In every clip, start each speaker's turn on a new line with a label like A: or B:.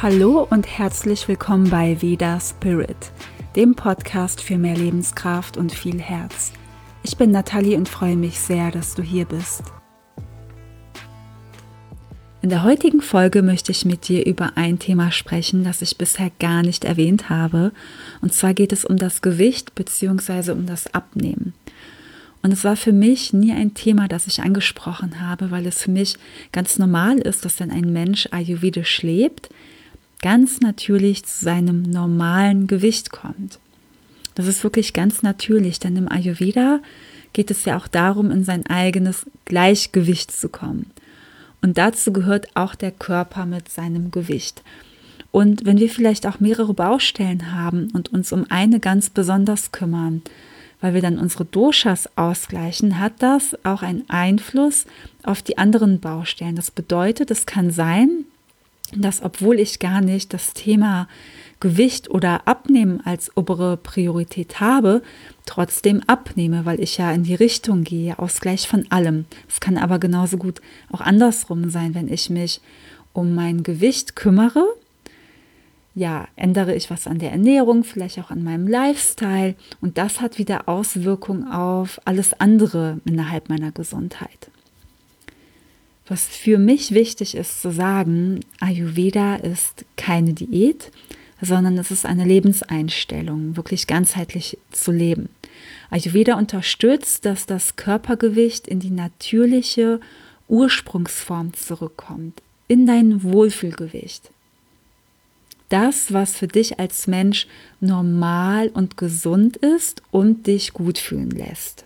A: Hallo und herzlich willkommen bei Veda Spirit, dem Podcast für mehr Lebenskraft und viel Herz. Ich bin Nathalie und freue mich sehr, dass du hier bist. In der heutigen Folge möchte ich mit dir über ein Thema sprechen, das ich bisher gar nicht erwähnt habe. Und zwar geht es um das Gewicht bzw. um das Abnehmen. Und es war für mich nie ein Thema, das ich angesprochen habe, weil es für mich ganz normal ist, dass wenn ein Mensch ayurvedisch lebt, ganz natürlich zu seinem normalen Gewicht kommt. Das ist wirklich ganz natürlich, denn im Ayurveda geht es ja auch darum, in sein eigenes Gleichgewicht zu kommen. Und dazu gehört auch der Körper mit seinem Gewicht. Und wenn wir vielleicht auch mehrere Baustellen haben und uns um eine ganz besonders kümmern, weil wir dann unsere Doshas ausgleichen, hat das auch einen Einfluss auf die anderen Baustellen. Das bedeutet, es kann sein, dass, obwohl ich gar nicht das Thema Gewicht oder Abnehmen als obere Priorität habe, trotzdem abnehme, weil ich ja in die Richtung gehe, Ausgleich von allem. Es kann aber genauso gut auch andersrum sein, wenn ich mich um mein Gewicht kümmere. Ja, ändere ich was an der Ernährung, vielleicht auch an meinem Lifestyle, und das hat wieder Auswirkungen auf alles andere innerhalb meiner Gesundheit. Was für mich wichtig ist zu sagen, Ayurveda ist keine Diät, sondern es ist eine Lebenseinstellung, wirklich ganzheitlich zu leben. Ayurveda unterstützt, dass das Körpergewicht in die natürliche Ursprungsform zurückkommt, in dein Wohlfühlgewicht. Das, was für dich als Mensch normal und gesund ist und dich gut fühlen lässt.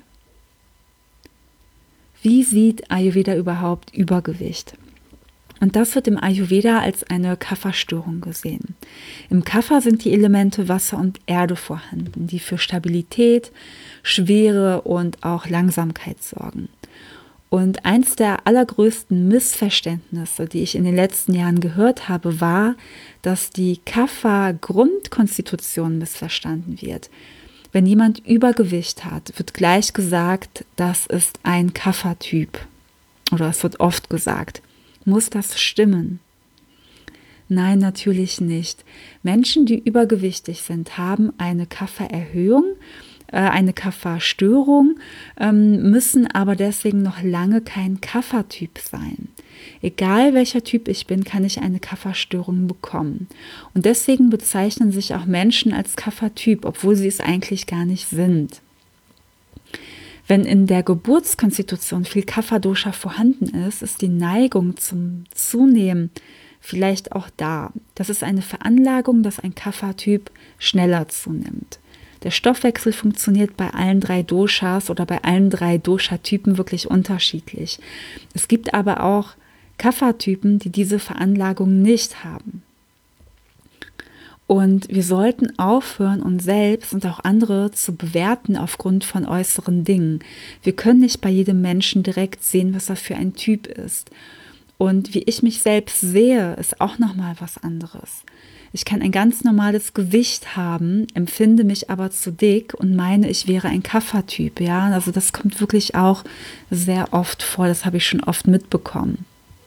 A: Wie sieht Ayurveda überhaupt Übergewicht? Und das wird im Ayurveda als eine Kapha-Störung gesehen. Im Kapha sind die Elemente Wasser und Erde vorhanden, die für Stabilität, Schwere und auch Langsamkeit sorgen. Und eins der allergrößten Missverständnisse, die ich in den letzten Jahren gehört habe, war, dass die Kapha-Grundkonstitution missverstanden wird. Wenn jemand Übergewicht hat, wird gleich gesagt, das ist ein Kapha-Typ. Oder es wird oft gesagt. Muss das stimmen? Nein, natürlich nicht. Menschen, die übergewichtig sind, haben eine Kapha-Erhöhung, eine Kapha-Störung, müssen aber deswegen noch lange kein Kapha-Typ sein. Egal welcher Typ ich bin, kann ich eine Kapha-Störung bekommen. Und deswegen bezeichnen sich auch Menschen als Kapha-Typ, obwohl sie es eigentlich gar nicht sind. Wenn in der Geburtskonstitution viel Kapha-Dosha vorhanden ist, ist die Neigung zum Zunehmen vielleicht auch da. Das ist eine Veranlagung, dass ein Kapha-Typ schneller zunimmt. Der Stoffwechsel funktioniert bei allen 3 Doshas oder bei allen 3 Dosha-Typen wirklich unterschiedlich. Es gibt aber auch Kapha-Typen, die diese Veranlagung nicht haben. Und wir sollten aufhören, uns selbst und auch andere zu bewerten aufgrund von äußeren Dingen. Wir können nicht bei jedem Menschen direkt sehen, was er für ein Typ ist. Und wie ich mich selbst sehe, ist auch nochmal was anderes. Ich kann ein ganz normales Gewicht haben, empfinde mich aber zu dick und meine, ich wäre ein Kapha-Typ. Ja? Also das kommt wirklich auch sehr oft vor, das habe ich schon oft mitbekommen.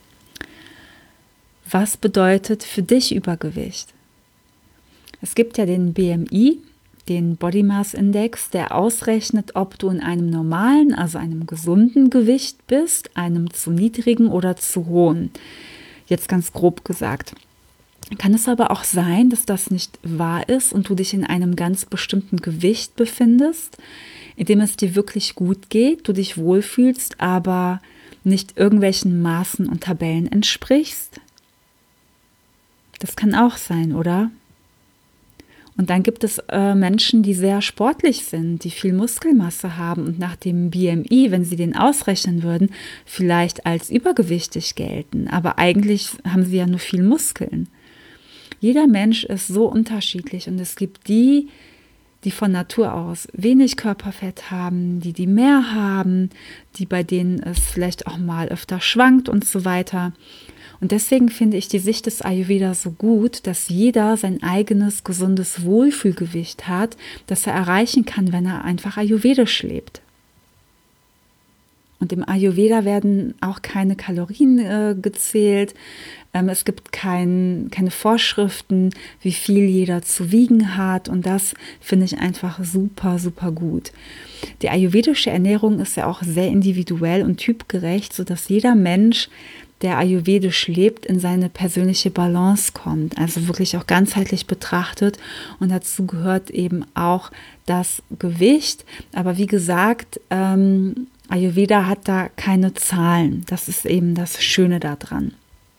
A: Was bedeutet für dich Übergewicht? Es gibt ja den BMI, den Body Mass Index, der ausrechnet, ob du in einem normalen, also einem gesunden Gewicht bist, einem zu niedrigen oder zu hohen. Jetzt ganz grob gesagt. Kann es aber auch sein, dass das nicht wahr ist und du dich in einem ganz bestimmten Gewicht befindest, in dem es dir wirklich gut geht, du dich wohlfühlst, aber nicht irgendwelchen Maßen und Tabellen entsprichst? Das kann auch sein, oder? Und dann gibt es Menschen, die sehr sportlich sind, die viel Muskelmasse haben und nach dem BMI, wenn sie den ausrechnen würden, vielleicht als übergewichtig gelten. Aber eigentlich haben sie ja nur viel Muskeln. Jeder Mensch ist so unterschiedlich und es gibt die von Natur aus wenig Körperfett haben, die mehr haben, bei denen es vielleicht auch mal öfter schwankt und so weiter. Und deswegen finde ich die Sicht des Ayurveda so gut, dass jeder sein eigenes gesundes Wohlfühlgewicht hat, das er erreichen kann, wenn er einfach ayurvedisch lebt. Und im Ayurveda werden auch keine Kalorien gezählt. Es gibt keine Vorschriften, wie viel jeder zu wiegen hat. Und das finde ich einfach super, super gut. Die ayurvedische Ernährung ist ja auch sehr individuell und typgerecht, sodass jeder Mensch, der ayurvedisch lebt, in seine persönliche Balance kommt. Also wirklich auch ganzheitlich betrachtet. Und dazu gehört eben auch das Gewicht. Aber wie gesagt, Ayurveda hat da keine Zahlen. Das ist eben das Schöne daran.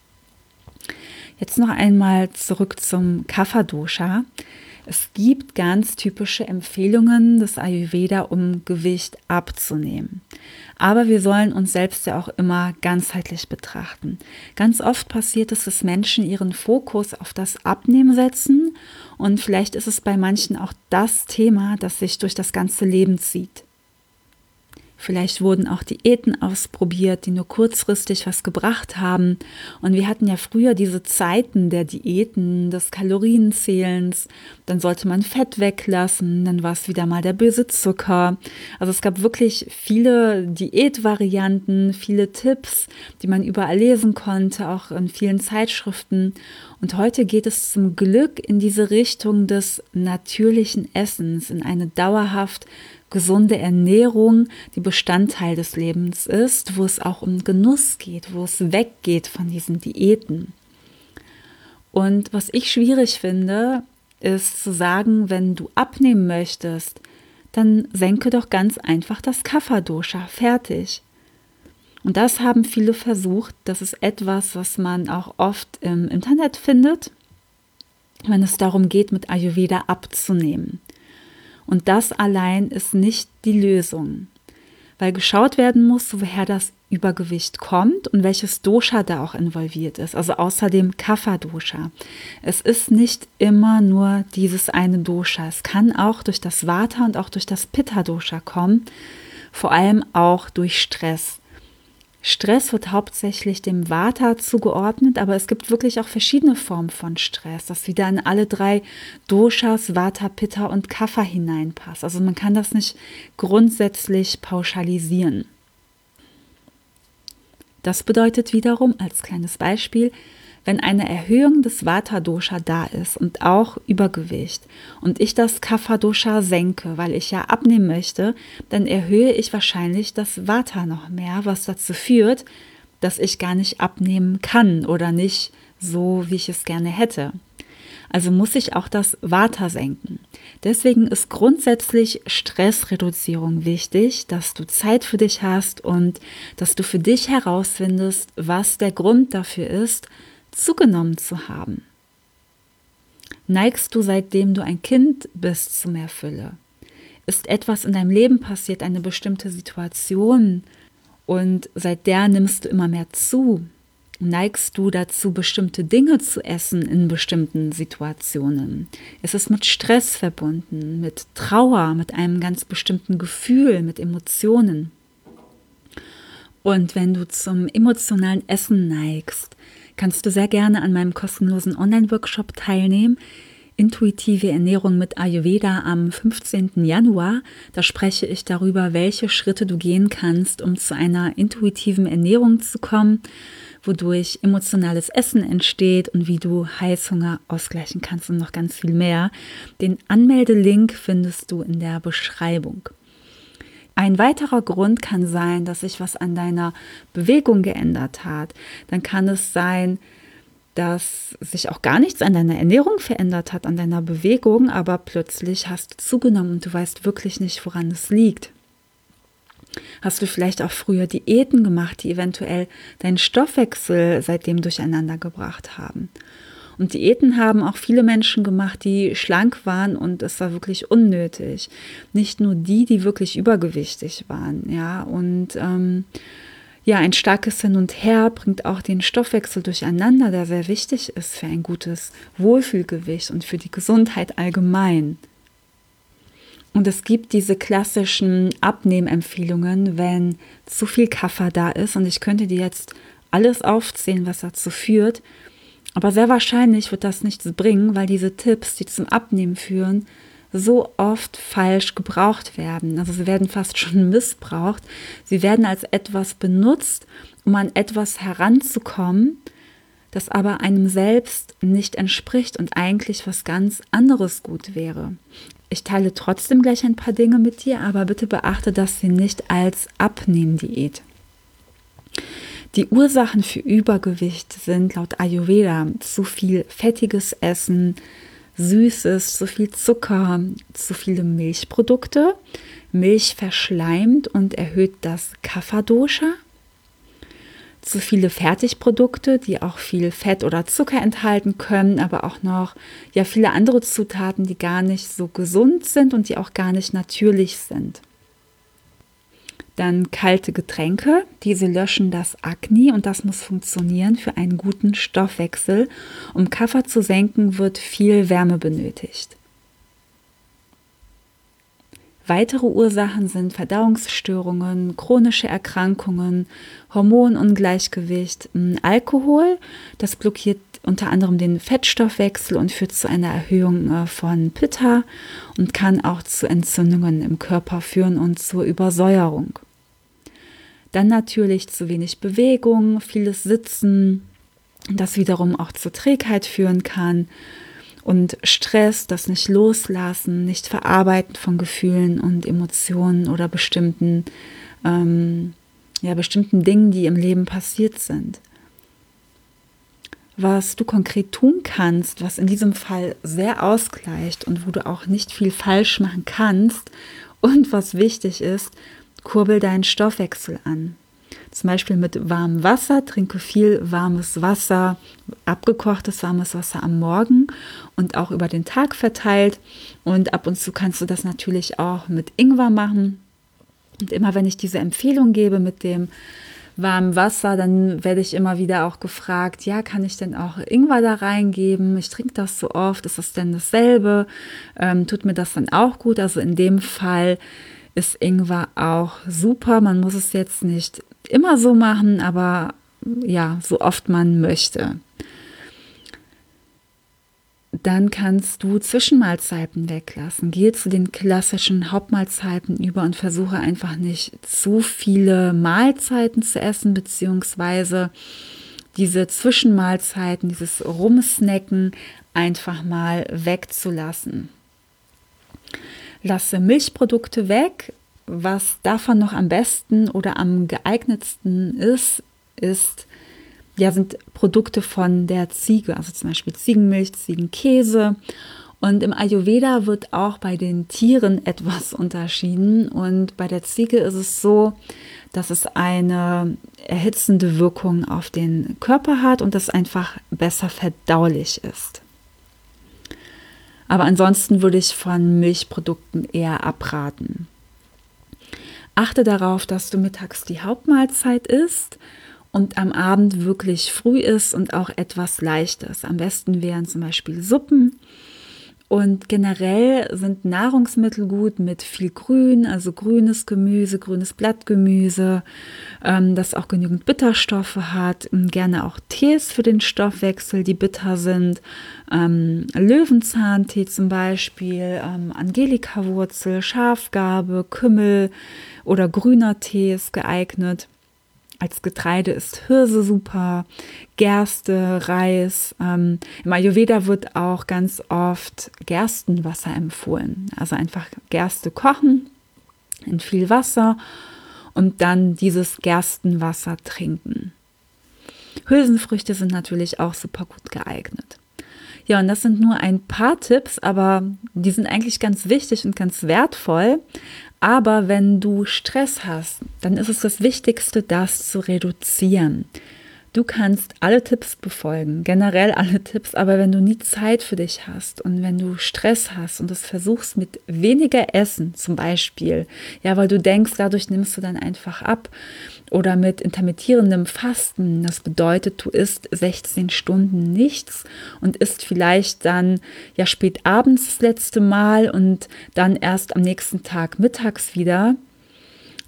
A: Jetzt noch einmal zurück zum Kapha-Dosha. Es gibt ganz typische Empfehlungen des Ayurveda, um Gewicht abzunehmen. Aber wir sollen uns selbst ja auch immer ganzheitlich betrachten. Ganz oft passiert es, dass Menschen ihren Fokus auf das Abnehmen setzen und vielleicht ist es bei manchen auch das Thema, das sich durch das ganze Leben zieht. Vielleicht wurden auch Diäten ausprobiert, die nur kurzfristig was gebracht haben. Und wir hatten ja früher diese Zeiten der Diäten, des Kalorienzählens. Dann sollte man Fett weglassen, dann war es wieder mal der böse Zucker. Also es gab wirklich viele Diätvarianten, viele Tipps, die man überall lesen konnte, auch in vielen Zeitschriften. Und heute geht es zum Glück in diese Richtung des natürlichen Essens, in eine dauerhaft gesunde Ernährung, die Bestandteil des Lebens ist, wo es auch um Genuss geht, wo es weggeht von diesen Diäten. Und was ich schwierig finde, ist zu sagen, wenn du abnehmen möchtest, dann senke doch ganz einfach das Kapha-Dosha, fertig. Und das haben viele versucht. Das ist etwas, was man auch oft im Internet findet, wenn es darum geht, mit Ayurveda abzunehmen. Und das allein ist nicht die Lösung, weil geschaut werden muss, woher das Übergewicht kommt und welches Dosha da auch involviert ist, also außer dem Kapha-Dosha. Es ist nicht immer nur dieses eine Dosha, es kann auch durch das Vata und auch durch das Pitta-Dosha kommen, vor allem auch durch Stress. Stress wird hauptsächlich dem Vata zugeordnet, aber es gibt wirklich auch verschiedene Formen von Stress, das wieder in alle 3 Doshas, Vata, Pitta und Kapha hineinpasst. Also man kann das nicht grundsätzlich pauschalisieren. Das bedeutet wiederum, als kleines Beispiel, wenn eine Erhöhung des Vata-Dosha da ist und auch Übergewicht und ich das Kapha-Dosha senke, weil ich ja abnehmen möchte, dann erhöhe ich wahrscheinlich das Vata noch mehr, was dazu führt, dass ich gar nicht abnehmen kann oder nicht so, wie ich es gerne hätte. Also muss ich auch das Vata senken. Deswegen ist grundsätzlich Stressreduzierung wichtig, dass du Zeit für dich hast und dass du für dich herausfindest, was der Grund dafür ist, zugenommen zu haben. Neigst du, seitdem du ein Kind bist, zu mehr Fülle? Ist etwas in deinem Leben passiert, eine bestimmte Situation und seit der nimmst du immer mehr zu? Neigst du dazu, bestimmte Dinge zu essen in bestimmten Situationen? Ist es mit Stress verbunden, mit Trauer, mit einem ganz bestimmten Gefühl, mit Emotionen? Und wenn du zum emotionalen Essen neigst, kannst du sehr gerne an meinem kostenlosen Online-Workshop teilnehmen. Intuitive Ernährung mit Ayurveda am 15. Januar. Da spreche ich darüber, welche Schritte du gehen kannst, um zu einer intuitiven Ernährung zu kommen, wodurch emotionales Essen entsteht und wie du Heißhunger ausgleichen kannst und noch ganz viel mehr. Den Anmeldelink findest du in der Beschreibung. Ein weiterer Grund kann sein, dass sich was an deiner Bewegung geändert hat. Dann kann es sein, dass sich auch gar nichts an deiner Ernährung verändert hat, an deiner Bewegung, aber plötzlich hast du zugenommen und du weißt wirklich nicht, woran es liegt. Hast du vielleicht auch früher Diäten gemacht, die eventuell deinen Stoffwechsel seitdem durcheinander gebracht haben? Und Diäten haben auch viele Menschen gemacht, die schlank waren und es war wirklich unnötig. Nicht nur die wirklich übergewichtig waren, ja. Und ein starkes Hin und Her bringt auch den Stoffwechsel durcheinander, der sehr wichtig ist für ein gutes Wohlfühlgewicht und für die Gesundheit allgemein. Und es gibt diese klassischen Abnehmempfehlungen, wenn zu viel Kapha da ist. Und ich könnte dir jetzt alles aufzählen, was dazu führt. Aber sehr wahrscheinlich wird das nichts bringen, weil diese Tipps, die zum Abnehmen führen, so oft falsch gebraucht werden. Also sie werden fast schon missbraucht. Sie werden als etwas benutzt, um an etwas heranzukommen, das aber einem selbst nicht entspricht und eigentlich was ganz anderes gut wäre. Ich teile trotzdem gleich ein paar Dinge mit dir, aber bitte beachte das hier nicht als Abnehmdiät. Die Ursachen für Übergewicht sind laut Ayurveda zu viel fettiges Essen, Süßes, zu viel Zucker, zu viele Milchprodukte. Milch verschleimt und erhöht das Kapha-Dosha. Zu viele Fertigprodukte, die auch viel Fett oder Zucker enthalten können, aber auch noch viele andere Zutaten, die gar nicht so gesund sind und die auch gar nicht natürlich sind. Dann kalte Getränke, diese löschen das Agni und das muss funktionieren für einen guten Stoffwechsel. Um Kapha zu senken, wird viel Wärme benötigt. Weitere Ursachen sind Verdauungsstörungen, chronische Erkrankungen, Hormonungleichgewicht, Alkohol. Das blockiert unter anderem den Fettstoffwechsel und führt zu einer Erhöhung von Pitta und kann auch zu Entzündungen im Körper führen und zur Übersäuerung. Dann natürlich zu wenig Bewegung, vieles Sitzen, das wiederum auch zur Trägheit führen kann. Und Stress, das nicht loslassen, nicht verarbeiten von Gefühlen und Emotionen oder bestimmten Dingen, die im Leben passiert sind. Was du konkret tun kannst, was in diesem Fall sehr ausgleicht und wo du auch nicht viel falsch machen kannst und was wichtig ist, kurbel deinen Stoffwechsel an. Zum Beispiel mit warmem Wasser, trinke viel warmes Wasser, abgekochtes warmes Wasser am Morgen und auch über den Tag verteilt. Und ab und zu kannst du das natürlich auch mit Ingwer machen. Und immer wenn ich diese Empfehlung gebe mit dem warmen Wasser, dann werde ich immer wieder auch gefragt, ja, kann ich denn auch Ingwer da reingeben? Ich trinke das so oft, ist das denn dasselbe? Tut mir das dann auch gut? Also in dem Fall ist Ingwer auch super. Man muss es jetzt nicht immer so machen, aber so oft man möchte. Dann kannst du Zwischenmahlzeiten weglassen. Gehe zu den klassischen Hauptmahlzeiten über und versuche einfach nicht zu viele Mahlzeiten zu essen, beziehungsweise diese Zwischenmahlzeiten, dieses Rumsnacken einfach mal wegzulassen. Lasse Milchprodukte weg. Was davon noch am besten oder am geeignetsten sind Produkte von der Ziege, also zum Beispiel Ziegenmilch, Ziegenkäse. Und im Ayurveda wird auch bei den Tieren etwas unterschieden. Und bei der Ziege ist es so, dass es eine erhitzende Wirkung auf den Körper hat und das einfach besser verdaulich ist. Aber ansonsten würde ich von Milchprodukten eher abraten. Achte darauf, dass du mittags die Hauptmahlzeit isst und am Abend wirklich früh isst und auch etwas Leichtes. Am besten wären zum Beispiel Suppen. Und generell sind Nahrungsmittel gut mit viel Grün, also grünes Gemüse, grünes Blattgemüse, das auch genügend Bitterstoffe hat. Gerne auch Tees für den Stoffwechsel, die bitter sind. Löwenzahntee zum Beispiel, Angelikawurzel, Schafgarbe, Kümmel oder grüner Tee ist geeignet. Als Getreide ist Hirse super, Gerste, Reis. Im Ayurveda wird auch ganz oft Gerstenwasser empfohlen. Also einfach Gerste kochen in viel Wasser und dann dieses Gerstenwasser trinken. Hülsenfrüchte sind natürlich auch super gut geeignet. Ja, und das sind nur ein paar Tipps, aber die sind eigentlich ganz wichtig und ganz wertvoll. Aber wenn du Stress hast, dann ist es das Wichtigste, das zu reduzieren. Du kannst alle Tipps befolgen, generell alle Tipps, aber wenn du nie Zeit für dich hast und wenn du Stress hast und das versuchst mit weniger Essen zum Beispiel, weil du denkst, dadurch nimmst du dann einfach ab, oder mit intermittierendem Fasten, das bedeutet, du isst 16 Stunden nichts und isst vielleicht dann spät abends das letzte Mal und dann erst am nächsten Tag mittags wieder,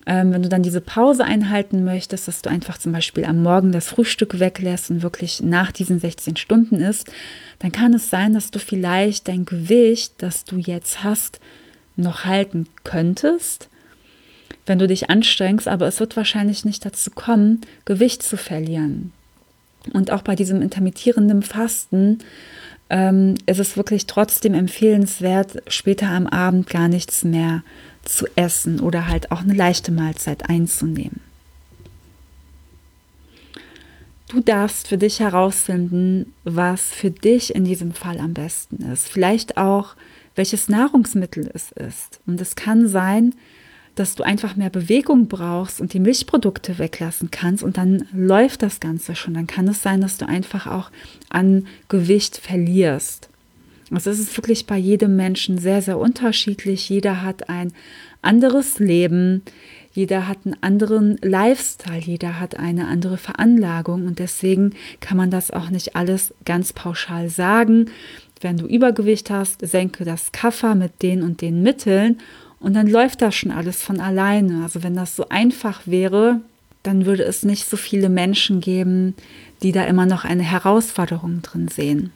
A: Wenn du dann diese Pause einhalten möchtest, dass du einfach zum Beispiel am Morgen das Frühstück weglässt und wirklich nach diesen 16 Stunden isst, dann kann es sein, dass du vielleicht dein Gewicht, das du jetzt hast, noch halten könntest, wenn du dich anstrengst, aber es wird wahrscheinlich nicht dazu kommen, Gewicht zu verlieren. Und auch bei diesem intermittierenden Fasten ist es wirklich trotzdem empfehlenswert, später am Abend gar nichts mehr zu essen oder halt auch eine leichte Mahlzeit einzunehmen. Du darfst für dich herausfinden, was für dich in diesem Fall am besten ist. Vielleicht auch, welches Nahrungsmittel es ist. Und es kann sein, dass du einfach mehr Bewegung brauchst und die Milchprodukte weglassen kannst und dann läuft das Ganze schon. Dann kann es sein, dass du einfach auch an Gewicht verlierst. Also es ist wirklich bei jedem Menschen sehr, sehr unterschiedlich. Jeder hat ein anderes Leben, jeder hat einen anderen Lifestyle, jeder hat eine andere Veranlagung und deswegen kann man das auch nicht alles ganz pauschal sagen. Wenn du Übergewicht hast, senke das Kapha mit den und den Mitteln und dann läuft das schon alles von alleine. Also wenn das so einfach wäre, dann würde es nicht so viele Menschen geben, die da immer noch eine Herausforderung drin sehen.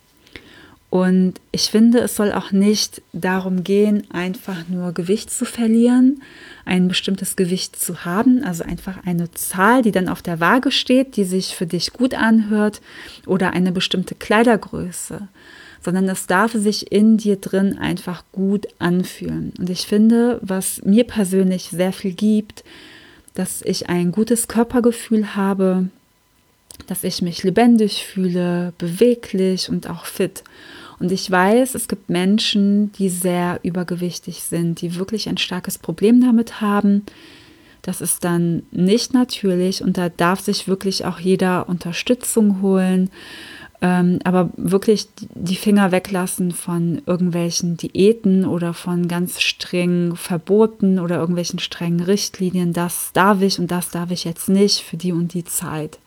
A: Und ich finde, es soll auch nicht darum gehen, einfach nur Gewicht zu verlieren, ein bestimmtes Gewicht zu haben, also einfach eine Zahl, die dann auf der Waage steht, die sich für dich gut anhört oder eine bestimmte Kleidergröße, sondern es darf sich in dir drin einfach gut anfühlen. Und ich finde, was mir persönlich sehr viel gibt, dass ich ein gutes Körpergefühl habe, dass ich mich lebendig fühle, beweglich und auch fit. Und ich weiß, es gibt Menschen, die sehr übergewichtig sind, die wirklich ein starkes Problem damit haben. Das ist dann nicht natürlich und da darf sich wirklich auch jeder Unterstützung holen, aber wirklich die Finger weglassen von irgendwelchen Diäten oder von ganz strengen Verboten oder irgendwelchen strengen Richtlinien. Das darf ich und das darf ich jetzt nicht für die und die Zeit.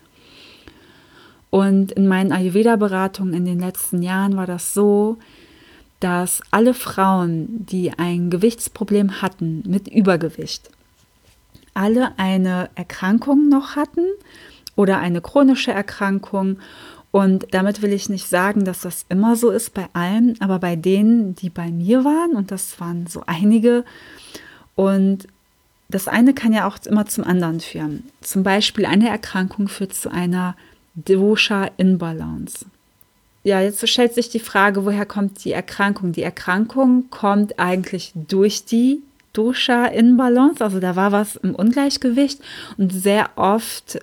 A: Und in meinen Ayurveda-Beratungen in den letzten Jahren war das so, dass alle Frauen, die ein Gewichtsproblem hatten mit Übergewicht, alle eine Erkrankung noch hatten oder eine chronische Erkrankung. Und damit will ich nicht sagen, dass das immer so ist bei allen, aber bei denen, die bei mir waren, und das waren so einige, und das eine kann ja auch immer zum anderen führen. Zum Beispiel eine Erkrankung führt zu einer Dosha-Imbalance. Ja, jetzt stellt sich die Frage, woher kommt die Erkrankung? Die Erkrankung kommt eigentlich durch die Dosha-Imbalance, also da war was im Ungleichgewicht und sehr oft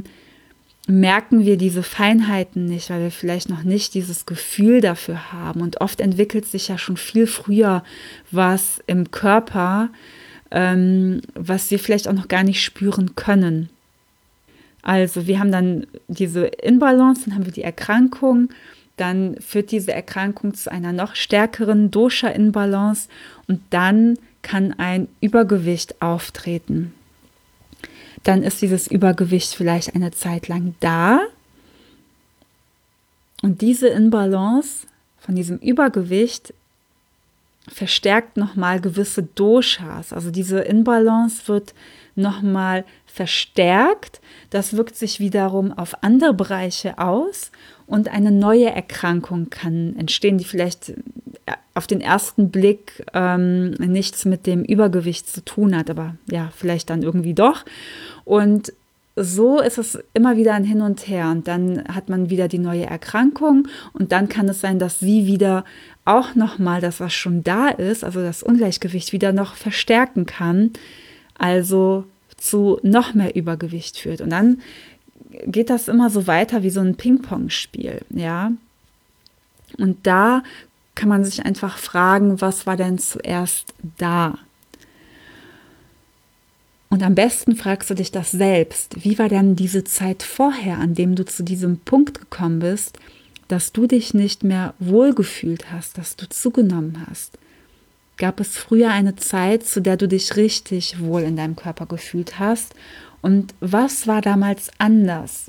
A: merken wir diese Feinheiten nicht, weil wir vielleicht noch nicht dieses Gefühl dafür haben und oft entwickelt sich ja schon viel früher was im Körper, was wir vielleicht auch noch gar nicht spüren können. Also wir haben dann diese Imbalance, dann haben wir die Erkrankung, dann führt diese Erkrankung zu einer noch stärkeren Dosha-Imbalance und dann kann ein Übergewicht auftreten. Dann ist dieses Übergewicht vielleicht eine Zeit lang da und diese Imbalance von diesem Übergewicht verstärkt nochmal gewisse Doshas. Also diese Imbalance wird nochmal verstärkt. Das wirkt sich wiederum auf andere Bereiche aus und eine neue Erkrankung kann entstehen, die vielleicht auf den ersten Blick nichts mit dem Übergewicht zu tun hat, aber ja, vielleicht dann irgendwie doch. Und so ist es immer wieder ein Hin und Her und dann hat man wieder die neue Erkrankung und dann kann es sein, dass sie wieder auch nochmal das, was schon da ist, also das Ungleichgewicht wieder noch verstärken kann, also zu noch mehr Übergewicht führt. Und dann geht das immer so weiter wie so ein Ping-Pong-Spiel, ja. Und da kann man sich einfach fragen, was war denn zuerst da? Und am besten fragst du dich das selbst. Wie war denn diese Zeit vorher, an dem du zu diesem Punkt gekommen bist, dass du dich nicht mehr wohlgefühlt hast, dass du zugenommen hast? Gab es früher eine Zeit, zu der du dich richtig wohl in deinem Körper gefühlt hast? Und was war damals anders?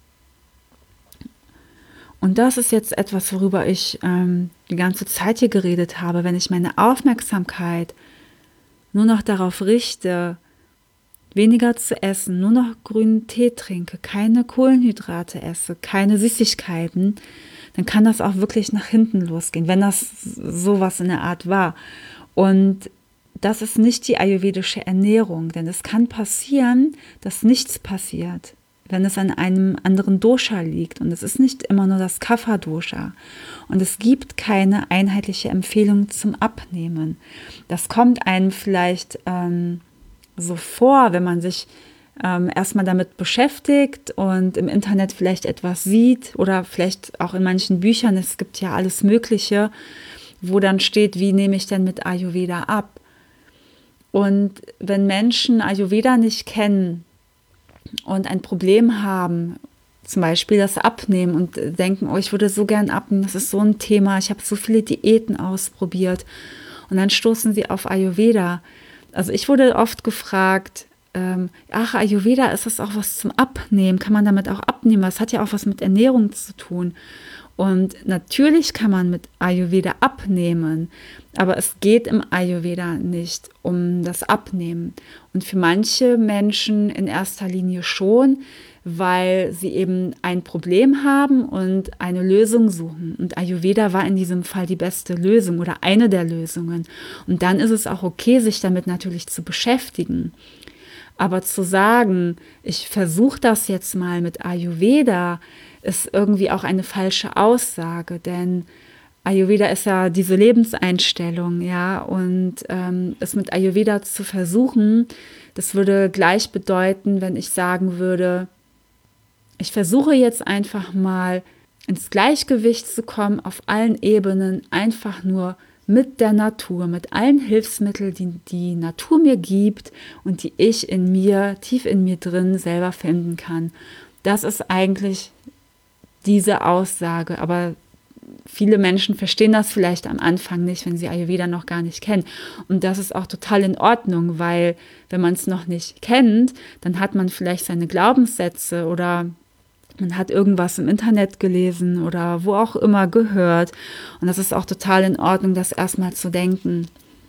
A: Und das ist jetzt etwas, worüber ich die ganze Zeit hier geredet habe. Wenn ich meine Aufmerksamkeit nur noch darauf richte, weniger zu essen, nur noch grünen Tee trinke, keine Kohlenhydrate esse, keine Süßigkeiten, dann kann das auch wirklich nach hinten losgehen, wenn das sowas in der Art war. Und das ist nicht die ayurvedische Ernährung, denn es kann passieren, dass nichts passiert, wenn es an einem anderen Dosha liegt. Und es ist nicht immer nur das Kapha-Dosha. Und es gibt keine einheitliche Empfehlung zum Abnehmen. Das kommt einem vielleicht so vor, wenn man sich erstmal damit beschäftigt und im Internet vielleicht etwas sieht oder vielleicht auch in manchen Büchern, es gibt ja alles Mögliche, wo dann steht, wie nehme ich denn mit Ayurveda ab? Und wenn Menschen Ayurveda nicht kennen und ein Problem haben, zum Beispiel das Abnehmen und denken, oh, ich würde so gern abnehmen, das ist so ein Thema, ich habe so viele Diäten ausprobiert und dann stoßen sie auf Ayurveda. Also ich wurde oft gefragt, ach, Ayurveda, ist das auch was zum Abnehmen? Kann man damit auch abnehmen? Das hat ja auch was mit Ernährung zu tun. Und natürlich kann man mit Ayurveda abnehmen, aber es geht im Ayurveda nicht um das Abnehmen. Und für manche Menschen in erster Linie schon, weil sie eben ein Problem haben und eine Lösung suchen. Und Ayurveda war in diesem Fall die beste Lösung oder eine der Lösungen. Und dann ist es auch okay, sich damit natürlich zu beschäftigen. Aber zu sagen, ich versuche das jetzt mal mit Ayurveda, ist irgendwie auch eine falsche Aussage, denn Ayurveda ist ja diese Lebenseinstellung, ja, und es mit Ayurveda zu versuchen, das würde gleich bedeuten, wenn ich sagen würde, ich versuche jetzt einfach mal ins Gleichgewicht zu kommen auf allen Ebenen, einfach nur mit der Natur, mit allen Hilfsmitteln, die die Natur mir gibt und die ich in mir, tief in mir drin selber finden kann. Das ist eigentlich diese Aussage, aber viele Menschen verstehen das vielleicht am Anfang nicht, wenn sie Ayurveda noch gar nicht kennen. Und das ist auch total in Ordnung, weil wenn man es noch nicht kennt, dann hat man vielleicht seine Glaubenssätze oder man hat irgendwas im Internet gelesen oder wo auch immer gehört. Und das ist auch total in Ordnung, das erstmal zu denken.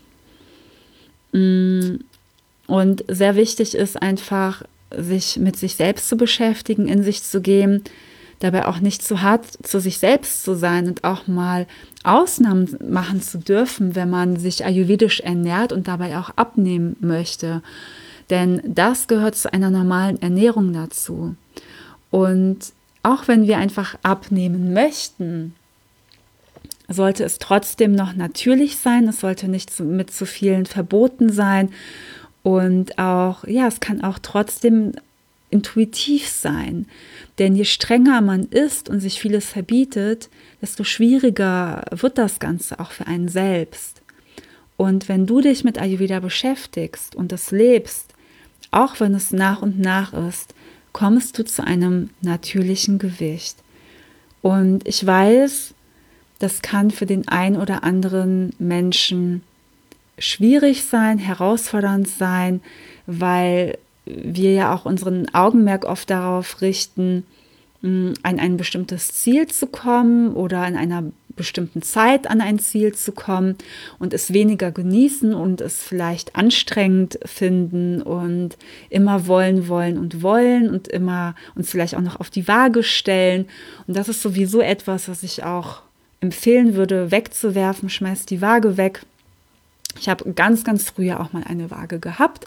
A: Und sehr wichtig ist einfach, sich mit sich selbst zu beschäftigen, in sich zu gehen, dabei auch nicht zu hart zu sich selbst zu sein und auch mal Ausnahmen machen zu dürfen, wenn man sich ayurvedisch ernährt und dabei auch abnehmen möchte. Denn das gehört zu einer normalen Ernährung dazu. Und auch wenn wir einfach abnehmen möchten, sollte es trotzdem noch natürlich sein. Es sollte nicht mit zu vielen Verboten sein. Und auch, ja, es kann auch trotzdem intuitiv sein. Denn je strenger man ist und sich vieles verbietet, desto schwieriger wird das Ganze auch für einen selbst. Und wenn du dich mit Ayurveda beschäftigst und es lebst, auch wenn es nach und nach ist, kommst du zu einem natürlichen Gewicht. Und ich weiß, das kann für den einen oder anderen Menschen schwierig sein, herausfordernd sein, weil wir ja auch unseren Augenmerk oft darauf richten, an ein bestimmtes Ziel zu kommen oder in einer bestimmten Zeit an ein Ziel zu kommen und es weniger genießen und es vielleicht anstrengend finden und immer wollen und immer uns vielleicht auch noch auf die Waage stellen. Und das ist sowieso etwas, was ich auch empfehlen würde, wegzuwerfen. Schmeiß die Waage weg. Ich habe ganz, ganz früher auch mal eine Waage gehabt.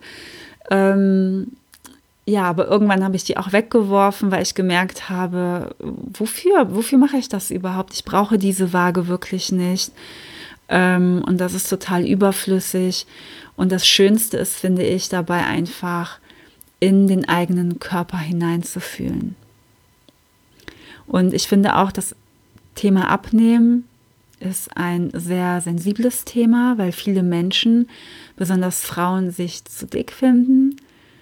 A: Ja, aber irgendwann habe ich die auch weggeworfen, weil ich gemerkt habe, wofür mache ich das überhaupt? Ich brauche diese Waage wirklich nicht. Und das ist total überflüssig. Und das Schönste ist, finde ich, dabei einfach in den eigenen Körper hineinzufühlen. Und ich finde auch, das Thema Abnehmen ist ein sehr sensibles Thema, weil viele Menschen, besonders Frauen, sich zu dick finden,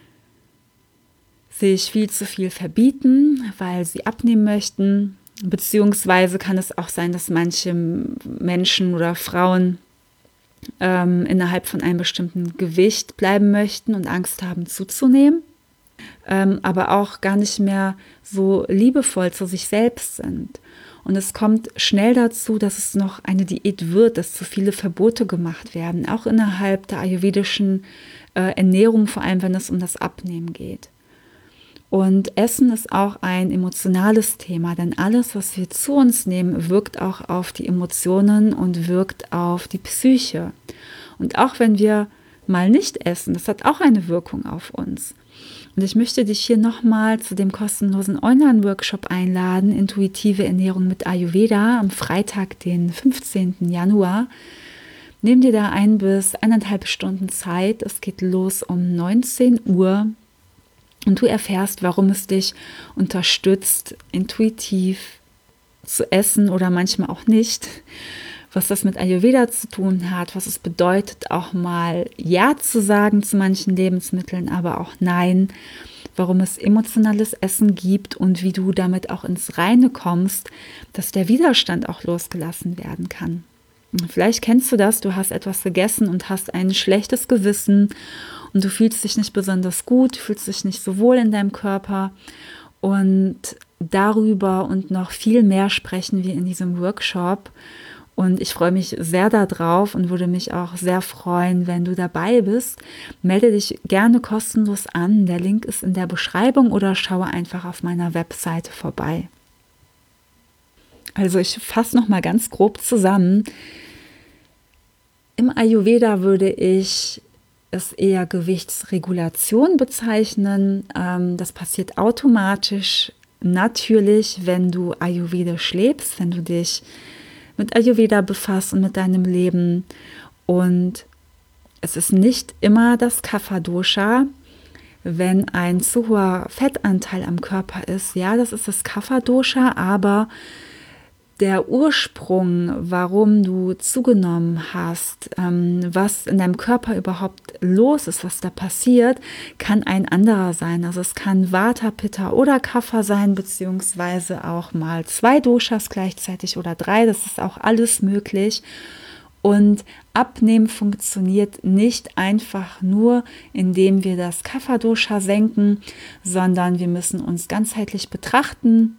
A: sich viel zu viel verbieten, weil sie abnehmen möchten. Beziehungsweise kann es auch sein, dass manche Menschen oder Frauen innerhalb von einem bestimmten Gewicht bleiben möchten und Angst haben zuzunehmen, aber auch gar nicht mehr so liebevoll zu sich selbst sind. Und es kommt schnell dazu, dass es noch eine Diät wird, dass zu viele Verbote gemacht werden, auch innerhalb der ayurvedischen Ernährung, vor allem wenn es um das Abnehmen geht. Und Essen ist auch ein emotionales Thema, denn alles, was wir zu uns nehmen, wirkt auch auf die Emotionen und wirkt auf die Psyche. Und auch wenn wir mal nicht essen, das hat auch eine Wirkung auf uns. Und ich möchte dich hier nochmal zu dem kostenlosen Online-Workshop einladen, Intuitive Ernährung mit Ayurveda, am Freitag, den 15. Januar. Nimm dir da 1 bis 1,5 Stunden Zeit. Es geht los um 19 Uhr und du erfährst, warum es dich unterstützt, intuitiv zu essen oder manchmal auch nicht, was das mit Ayurveda zu tun hat, was es bedeutet, auch mal Ja zu sagen zu manchen Lebensmitteln, aber auch Nein, warum es emotionales Essen gibt und wie du damit auch ins Reine kommst, dass der Widerstand auch losgelassen werden kann. Vielleicht kennst du das, du hast etwas gegessen und hast ein schlechtes Gewissen und du fühlst dich nicht besonders gut, fühlst dich nicht so wohl in deinem Körper und darüber und noch viel mehr sprechen wir in diesem Workshop. Und ich freue mich sehr darauf und würde mich auch sehr freuen, wenn du dabei bist. Melde dich gerne kostenlos an. Der Link ist in der Beschreibung oder schaue einfach auf meiner Webseite vorbei. Also ich fasse noch mal ganz grob zusammen. Im Ayurveda würde ich es eher Gewichtsregulation bezeichnen. Das passiert automatisch, natürlich, wenn du ayurvedisch lebst, wenn du dich mit Ayurveda befasst und mit deinem Leben. Und es ist nicht immer das Kapha-Dosha, wenn ein zu hoher Fettanteil am Körper ist. Ja, das ist das Kapha-Dosha, aber der Ursprung, warum du zugenommen hast, was in deinem Körper überhaupt los ist, was da passiert, kann ein anderer sein. Also es kann Vata, Pitta oder Kapha sein, beziehungsweise auch mal 2 Doshas gleichzeitig oder 3. Das ist auch alles möglich. Und Abnehmen funktioniert nicht einfach nur, indem wir das Kapha-Dosha senken, sondern wir müssen uns ganzheitlich betrachten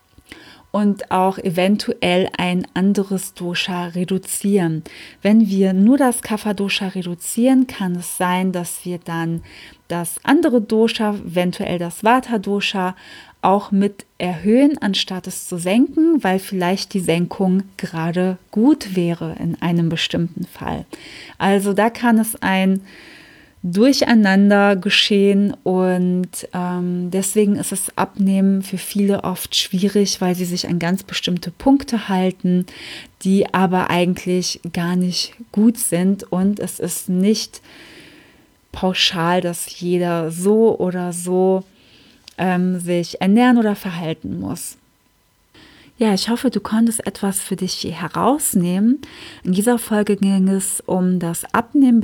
A: und auch eventuell ein anderes Dosha reduzieren. Wenn wir nur das Kapha-Dosha reduzieren, kann es sein, dass wir dann das andere Dosha, eventuell das Vata-Dosha, auch mit erhöhen, anstatt es zu senken, weil vielleicht die Senkung gerade gut wäre in einem bestimmten Fall. Also da kann es ein Durcheinander geschehen und deswegen ist das Abnehmen für viele oft schwierig, weil sie sich an ganz bestimmte Punkte halten, die aber eigentlich gar nicht gut sind und es ist nicht pauschal, dass jeder so oder so sich ernähren oder verhalten muss. Ja, ich hoffe, du konntest etwas für dich hier herausnehmen. In dieser Folge ging es um das Abnehmen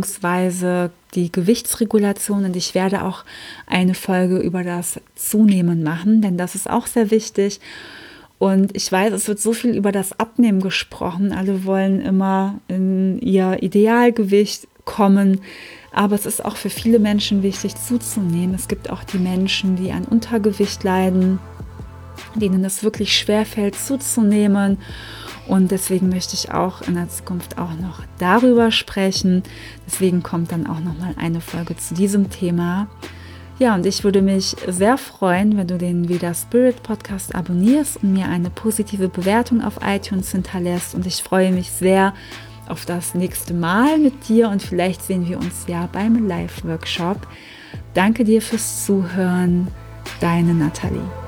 A: bzw. die Gewichtsregulation und ich werde auch eine Folge über das Zunehmen machen, denn das ist auch sehr wichtig. Und ich weiß, es wird so viel über das Abnehmen gesprochen. Alle wollen immer in ihr Idealgewicht kommen. Aber es ist auch für viele Menschen wichtig zuzunehmen. Es gibt auch die Menschen, die an Untergewicht leiden, denen es wirklich schwerfällt zuzunehmen. Und deswegen möchte ich auch in der Zukunft auch noch darüber sprechen. Deswegen kommt dann auch noch mal eine Folge zu diesem Thema. Ja, und ich würde mich sehr freuen, wenn du den Veda Spirit Podcast abonnierst und mir eine positive Bewertung auf iTunes hinterlässt. Und ich freue mich sehr auf das nächste Mal mit dir und vielleicht sehen wir uns ja beim Live-Workshop. Danke dir fürs Zuhören, deine Nathalie.